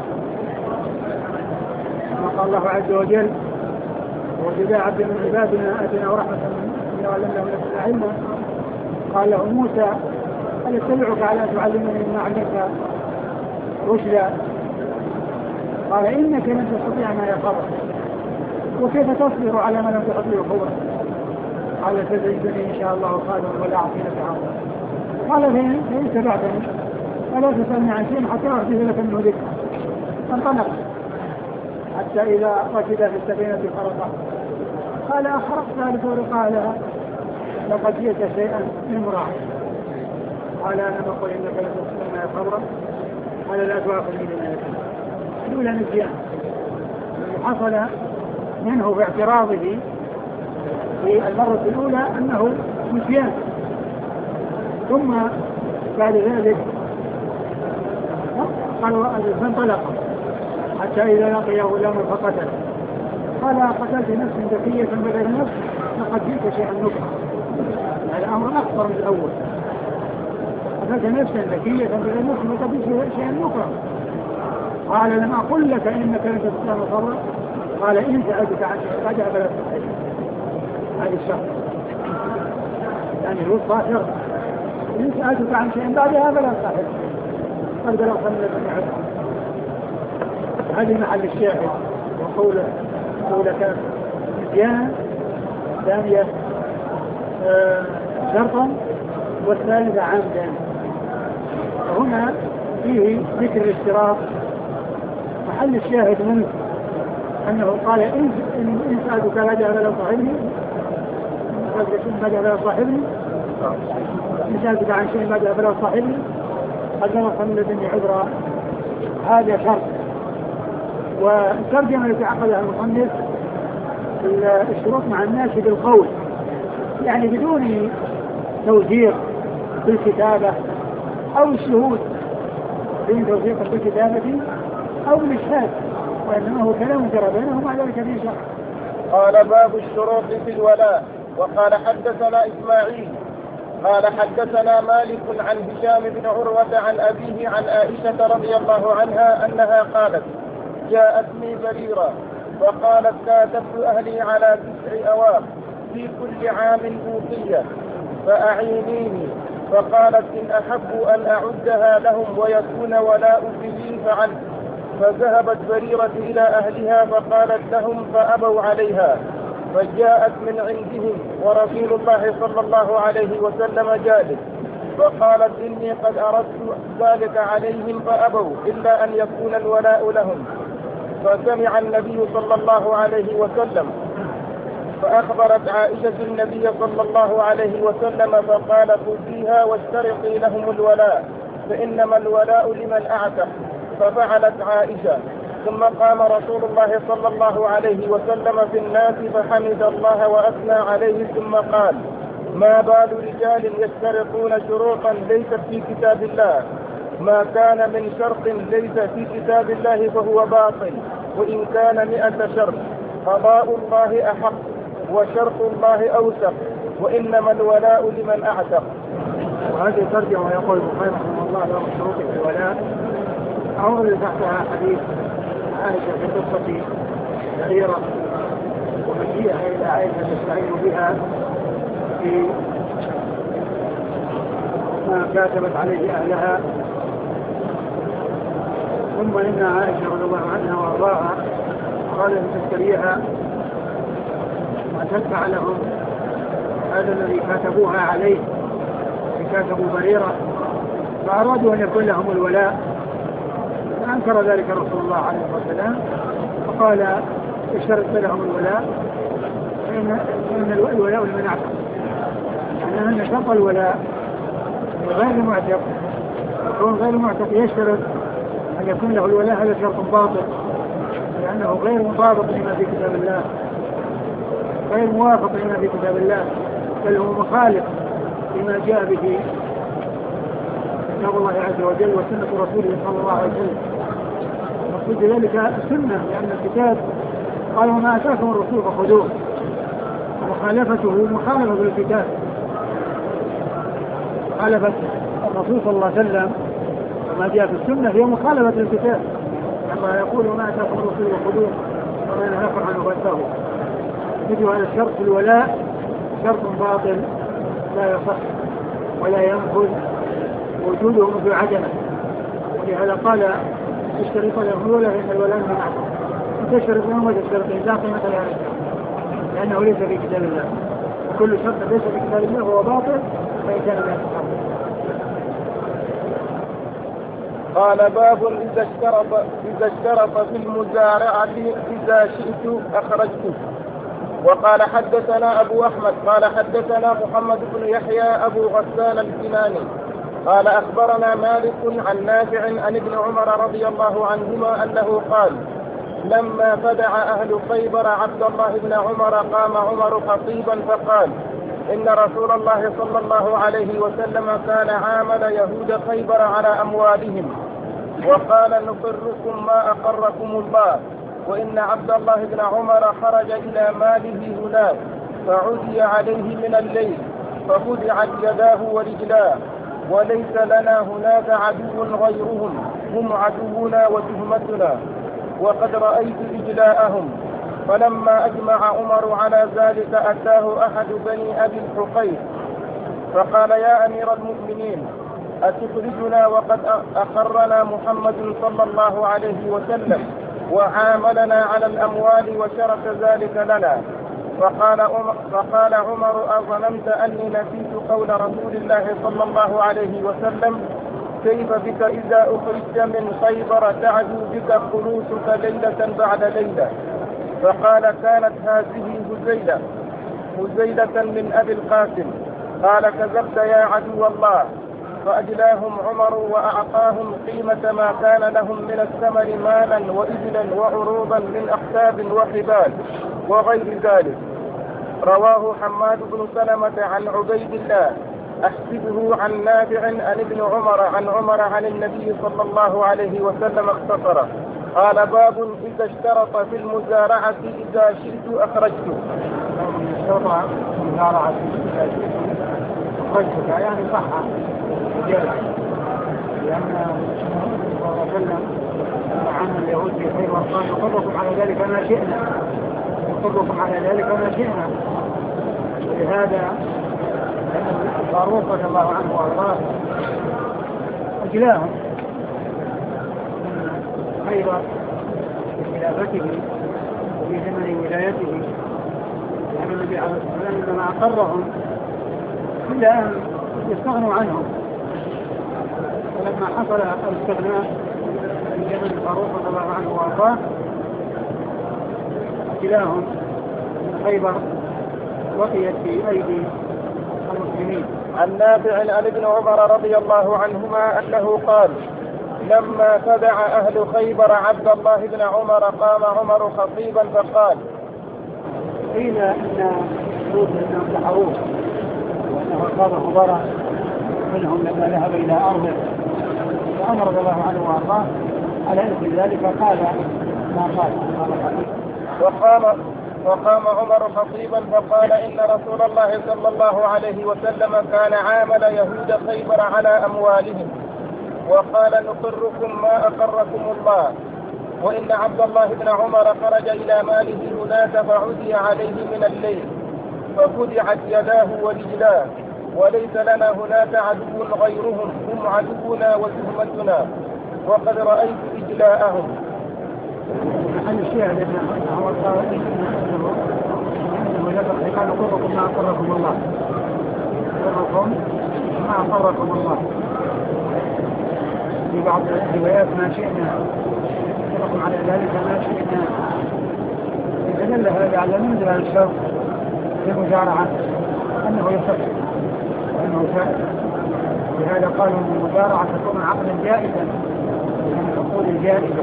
كما قال الله عز وجل وجزاء عبد من عبادنا آتنا رحمة منا وعلمنا من لدنا علما قال له موسى هل اتبعك على أن تعلمني مما علمت رشدا قال إنك لن تستطيع ما يصبر وكيف تصبر على ما لم تستطيع صبرا قال ستجدني إن شاء الله صابرا ولا أعصي لك أمرا قال فإن اتبعتني فلا تسألني عن شيء حتى أحدث لك منه ذكر. فانطلق حتى إذا ركب في السفينة خرقها قال أخرقتها لتغرقها لها لقد جئت شيئا امرأ قال أنا بقول إنك لا تستطيع ما صبرا قال لا تؤاخذني بما يكون. الأولى نسيان حصل منه في اعتراضه في المرة الأولى أنه نسيان، ثم بعد ذلك قالوا فانطلق حتى إذا لقي غلام فقتل قال قتلت نفسا ذكية بغير نفس لقد جئت شيئا نكرا. هذا الأمر أكثر من الأول، قتلت نفسا ذكية بغير نفس لقد جئت شيئا نكرا. قال لم أقل لك إنك لن تستطيع صبرا قال إن سألتك عن شيء رجع فلا تستطيع. هذه الشرط يعني الوسطى شرط، إن سألتك عن شيء بعدها فلا تستطيع قد بلغت من الدنيا. هذه محل الشاهد وقوله قولك نسيان. ثانية آه شرطا والثالثة عمدا. وهنا فيه ذكر الاشتراط. محل الشاهد منه أنه قال إن إن سألتك لا جهل لا صاحبني ما جهل لا صاحبني إن سألتك عن شيء ما جهل لا صاحبني قد نرخ من لدني عذرا. هذا شرط. والترجمة التي عقدها المصنف الشروط مع الناس بالقول، يعني بدون توثيق بالكتابة أو الشهود، بدون توثيق بالكتابة أو الإشهاد، وإنما هو كلام جرى بينهم على ذلك في شرط. قال باب الشروط في الولاء. وقال حدثنا إسماعيل قال حدثنا مالك عن هشام بن عروة عن أبيه عن عائشة رضي الله عنها أنها قالت جاءتني بريرة وقالت كاتبت أهلي على تسع أواق في كل عام أوصية فأعينيني. فقالت إن أحب أن أعدها لهم ويكون ولاء لي فعلت. فذهبت بريرة إلى أهلها فقالت لهم فأبوا عليها. فجاءت من عندهم ورسول الله صلى الله عليه وسلم جالس فقالت إني قد أردت ذلك عليهم فأبوا إلا أن يكون الولاء لهم. فسمع النبي صلى الله عليه وسلم فأخبرت عائشة النبي صلى الله عليه وسلم فقال خذيها واشترطي لهم الولاء فإنما الولاء لمن أعتق. ففعلت عائشة. ثم قام رسول الله صلى الله عليه وسلم في الناس فحمد الله وأثنى عليه ثم قال ما بال رجال يشترطون شروطا ليست في كتاب الله ما كان من شرط ليس في كتاب الله فهو باطل وإن كان مئة شرط قضاء الله أحق وشرط الله أوثق وإنما الولاء لمن أعتق. وهذه ترجع ويقول البخاري رحمه الله باب الشروط في الولاء. أورد تحتها حديث عائشة في قصة بريرة ومجيئها إلى عائشة تستعين بها في ما كاتبت عليه أهلها. ثم إن عائشة رضي الله عنها وأرضاها قالت تشتريها وتدفع لهم هذا الذي كاتبوها عليه كاتبوا بريرة فأرادوا أن يكون لهم الولاء. فأنكر ذلك رسول الله عليه الصلاة والسلام فقال اشترط لهم الولاء فإن الولاء لمن أعتق، يعني أن شرط الولاء غير معتق يكون غير معتق يشترط أن يكون له الولاء هذا شرط باطل لأنه غير مطابق لما في كتاب الله غير موافق لما في كتاب الله بل هو مخالف لما جاء به كتاب الله عز وجل وسنة رسوله صلى الله عليه وسلم. مقصود ذلك السنة لأن الكتاب قال وما أتاكم الرسول فخذوه ومخالفته مخالفة للكتاب. مخالفة الرسول صلى الله عليه وسلم وما جاء في السنة هي مخالفة للكتاب لما يقول وما أتاكم الرسول فخذوه وما نهاكم عنه فانتهوا. مثل هذا الشرط في الولاء شرط باطل لا يصح ولا ينفذ وجوده مثل عدمه. ولهذا قال اشترط لهم الولاء فإن الولاء من أعتق تشترط لهم وتشترط لا قيمة لها لأنه ليس في كتاب الله وكل شرط ليس في كتاب الله هو باطل فإن كان لا يصح. قال باب إذا اشترط إذا اشترط في المزارعة إذا شئت أخرجته. وقال حدثنا أبو أحمد قال حدثنا محمد بن يحيى أبو غسان الكناني قال أخبرنا مالك عن نافع عن ابن عمر رضي الله عنهما أنه قال لما فدع أهل خيبر عبد الله بن عمر قام عمر خطيبا فقال إن رسول الله صلى الله عليه وسلم كان عامل يهود خيبر على أموالهم وقال نقركم ما أقركم الله وإن عبد الله بن عمر خرج إلى ماله هناك فعدي عليه من الليل فخدعت يداه ورجلاه وليس لنا هناك عدو غيرهم هم عدونا وتهمتنا وقد رأيت إجلاءهم. فلما أجمع عمر على ذلك أتاه أحد بني أبي الحقيق فقال يا أمير المؤمنين أتخرجنا وقد أقرنا محمد صلى الله عليه وسلم وعاملنا على الأموال وشرط ذلك لنا فقال عمر, فقال عمر أظننت أني نسيت قول رسول الله صلى الله عليه وسلم كيف بك إذا أخرجت من خيبر تعدو بك خلوصك ليلة بعد ليلة. فقال كانت هذه هزيلة هزيلة من أبي القاسم. قال كذبت يا عدو الله. فأجلاهم عمر وأعطاهم قيمة ما كان لهم من الثمر مالا وإبلا وعروضا من أخشاب وحبال وغير ذلك. رواه حماد بن سلمة عن عبيد الله أحسبه عن نافع عن ابن عمر عن عمر عن النبي صلى الله عليه وسلم اختصره. قال باب إذا اشترط في المزارعة إذا شئت أخرجته. اشترط في المزارعة إذا شئت أخرجتك يعني صح جائز، لأن النبي صلى الله عليه وسلم عن اليهود في خير وقال نقركم على ذلك ما شئنا نقركم على ذلك ما شئنا. ولهذا فاروق رضي الله عنه وارضاه اجلاهم خير في خلافته وفي زمن ولايته، لأن النبي عليه الصلاة والسلام لما اقرهم الا ان يستغنوا عنهم. ولما حصل الاستغناء في زمن فاروق رضي الله عنه وارضاه اجلاهم خيبر بقيت في ايدي المسلمين. عن نافع عن ابن عمر رضي الله عنهما أنه قال لما تبع أهل خيبر عبد الله بن عمر قام عمر خطيبا فقال قيل أن شروط أنهم تحروه وأنه أصاب خبراء منهم لما ذهب إلى أرضه، فأمر رضي الله عنه وأرضاه على إثر ذلك قال ما قال وقام وقام عمر خطيبا فقال إن رسول الله صلى الله عليه وسلم كان عامل يهود خيبر على أموالهم وقال نقركم ما أقركم الله. وإن عبد الله بن عمر خرج إلى ماله هناك فعدي عليه من الليل ففدعت يداه ورجلاه وليس لنا هناك عدو غيرهم هم عدونا وتهمتنا وقد رأيت إجلاءهم. عن الشيعة لأنه هو قال نقركم ما أقركم الله نقركم ما أقركم الله. في بعض الروايات ما شئنا نقركم على ذلك ما شئنا. يدل هذا على منزل الشرط في المزارعة أنه يصح وأنه شائع. لهذا قالوا أن المزارعة تكون عقلا جائزا من العقول الجائزة.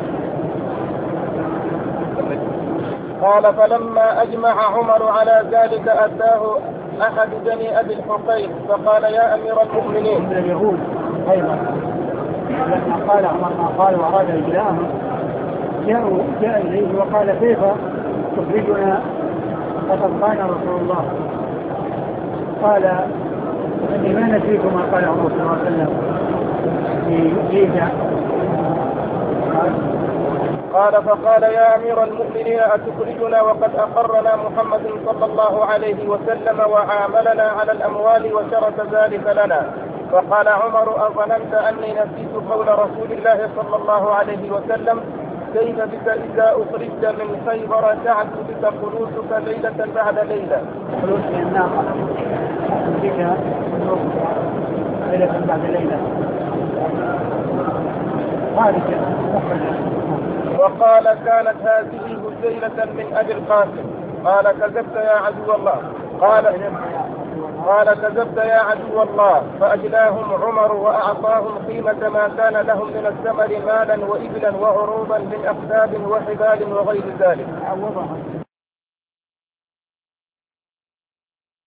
قال فلما أجمع عمر على ذلك أتاه أحد بني أبي الحقيق فقال يا أمير المؤمنين من اليهود أيضا لما قال عمر ما قال وأراد إجلاءهم جاءوا جاء إليه وقال كيف تخرجنا وقد قال رسول الله. قال إني ما نسيت ما قال عمر صلى الله عليه وسلم في جيزة. قال فقال يا أمير المؤمنين أتخرجنا وقد أقرنا محمد صلى الله عليه وسلم وعاملنا على الأموال وشرط ذلك لنا. فقال عمر أظننت أني نسيت قول رسول الله صلى الله عليه وسلم كيف بك إذا أخرجت من خيبر تعد بك خلوصك ليلة بعد ليلة. خلوص الناقة بك ليلة بعد ليلة. وقال كانت هذه هزيلة من أبي القاسم. قال كذبت يا عدو الله. قال قال كذبت يا عدو الله. فأجلاهم عمر وأعطاهم قيمة ما كان لهم من الثمر مالا وإبلا وعروضا من أخشاب وحبال وغير ذلك.